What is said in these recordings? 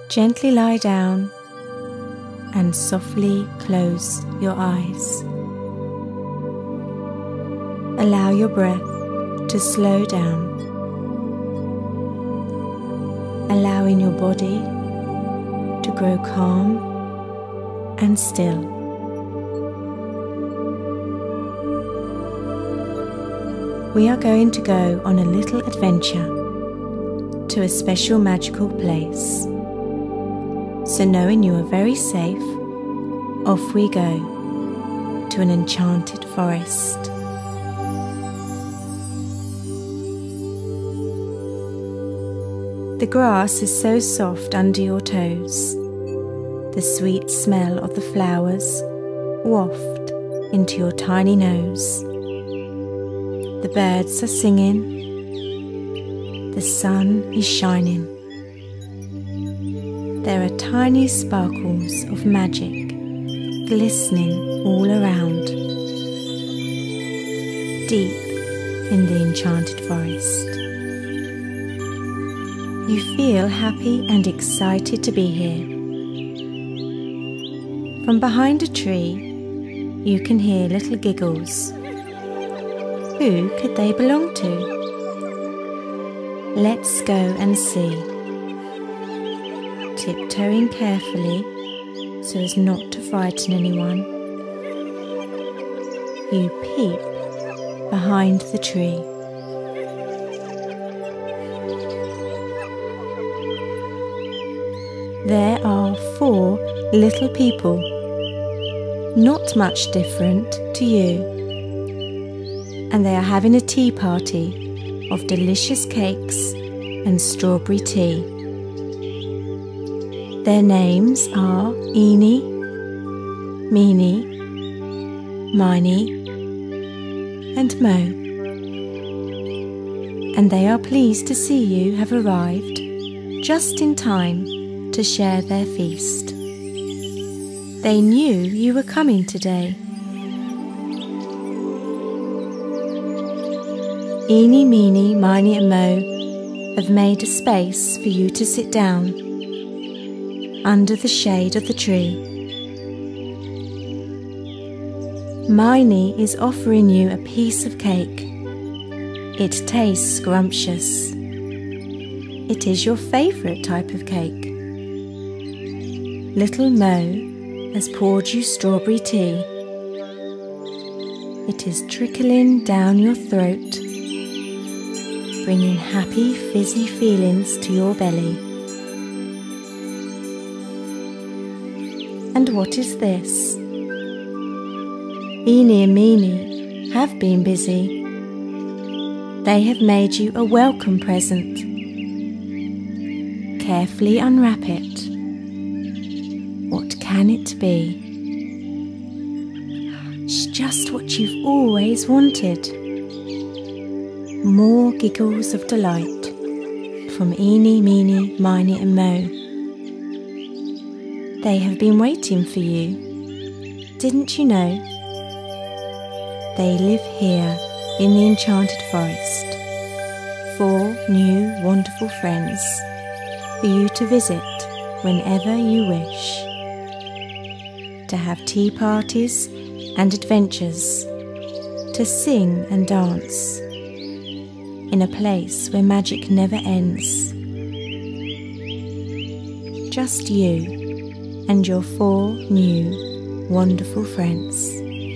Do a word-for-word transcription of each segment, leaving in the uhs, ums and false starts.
Gently lie down and softly close your eyes. Allow your breath to slow down, allowing your body to grow calm and still. We are going to go on a little adventure to a special magical place. So knowing you are very safe, off we go to an enchanted forest. The grass is so soft under your toes. The sweet smell of the flowers waft into your tiny nose. The birds are singing. The sun is shining. There are tiny sparkles of magic glistening all around. Deep in the enchanted forest. You feel happy and excited to be here. From behind a tree, you can hear little giggles. Who could they belong to? Let's go and see. Tiptoeing carefully so as not to frighten anyone, you peep behind the tree. There are four little people, not much different to you, and they are having a tea party of delicious cakes and strawberry tea. Their names are Eenie, Meenie, Miney, and Mo, and they are pleased to see you have arrived just in time to share their feast. They knew you were coming today. Eenie, Meenie, Miney and Mo have made a space for you to sit down under the shade of the tree. Miney is offering you a piece of cake. It tastes scrumptious. It is your favourite type of cake. Little Mo has poured you strawberry tea. It is trickling down your throat, bringing happy fizzy feelings to your belly. And what is this? Eenie and Meenie have been busy. They have made you a welcome present. Carefully unwrap it. What can it be? It's just what you've always wanted. More giggles of delight from Eenie, Meenie, Miney and Mo. They have been waiting for you. Didn't you know? They live here in the enchanted forest. Four new wonderful friends for you to visit whenever you wish. To have tea parties and adventures, to sing and dance in a place where magic never ends. Just you and your four new wonderful friends.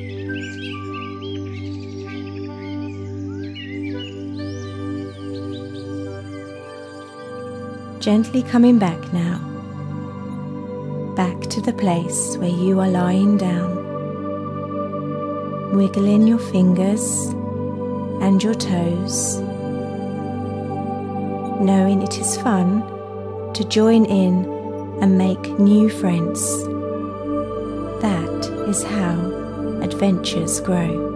Gently coming back now. Back to the place where you are lying down, wiggling your fingers and your toes, knowing it is fun to join in and make new friends. That is how adventures grow.